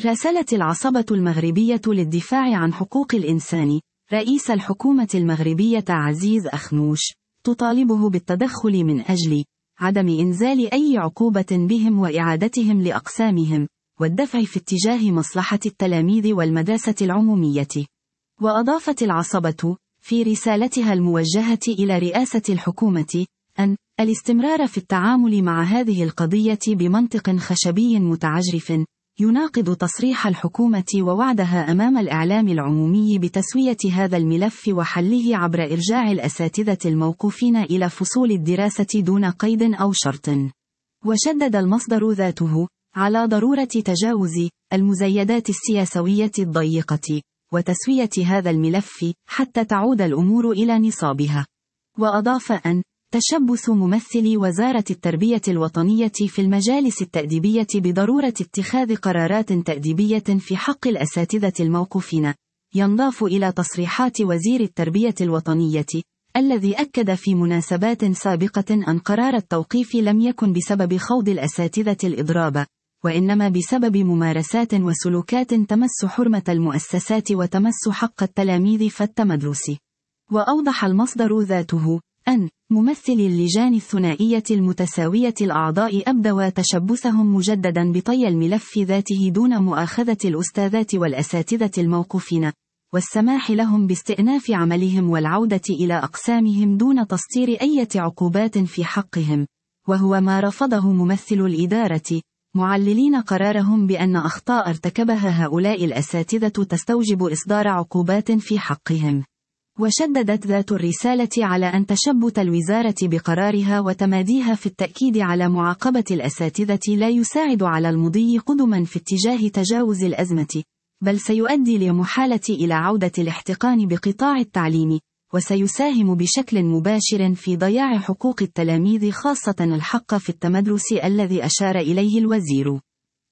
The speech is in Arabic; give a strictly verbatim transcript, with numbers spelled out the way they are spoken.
راسلت العصبة المغربية للدفاع عن حقوق الإنسان رئيس الحكومة المغربية عزيز أخنوش، تطالبه بالتدخل من أجل عدم إنزال أي عقوبة بهم وإعادتهم لأقسامهم، والدفع في اتجاه مصلحة التلاميذ والمدرسة العمومية. وأضافت العصبة في رسالتها الموجهة إلى رئاسة الحكومة أن الاستمرار في التعامل مع هذه القضية بمنطق خشبي متعجرف يناقض تصريح الحكومة ووعدها أمام الإعلام العمومي بتسوية هذا الملف وحله عبر إرجاع الأساتذة الموقوفين إلى فصول الدراسة دون قيد أو شرط. وشدد المصدر ذاته على ضرورة تجاوز المزيدات السياسوية الضيقة وتسوية هذا الملف حتى تعود الأمور إلى نصابها. وأضاف أن تشبث ممثلي وزارة التربية الوطنية في المجالس التأديبية بضرورة اتخاذ قرارات تأديبية في حق الأساتذة الموقوفين ينضاف إلى تصريحات وزير التربية الوطنية الذي أكد في مناسبات سابقة أن قرار التوقيف لم يكن بسبب خوض الأساتذة الإضراب، وإنما بسبب ممارسات وسلوكات تمس حرمة المؤسسات وتمس حق التلاميذ فالتمدرس. وأوضح المصدر ذاته أن ممثلي اللجان الثنائية المتساوية الأعضاء أبدوا تشبثهم مجددا بطي الملف ذاته دون مؤاخذة الأستاذات والأساتذة الموقوفين، والسماح لهم باستئناف عملهم والعودة إلى أقسامهم دون تسطير أي عقوبات في حقهم، وهو ما رفضه ممثل الإدارة، معللين قرارهم بأن أخطاء ارتكبها هؤلاء الأساتذة تستوجب إصدار عقوبات في حقهم. وشددت ذات الرسالة على أن تشبث الوزارة بقرارها وتماديها في التأكيد على معاقبة الأساتذة لا يساعد على المضي قدما في اتجاه تجاوز الأزمة، بل سيؤدي لمحالة إلى عودة الاحتقان بقطاع التعليم، وسيساهم بشكل مباشر في ضياع حقوق التلاميذ خاصة الحق في التمدرس الذي أشار إليه الوزير.